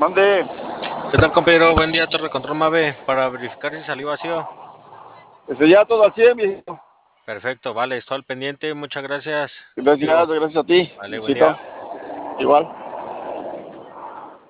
Mande. ¿Qué tal, compañero? Buen día, Torre Control Mave, para verificar si salió vacío. Ya todo al 100, viejito. Perfecto, vale, estoy al pendiente, muchas gracias. Gracias, Tío, gracias a ti, vale, buen visito. día. Igual.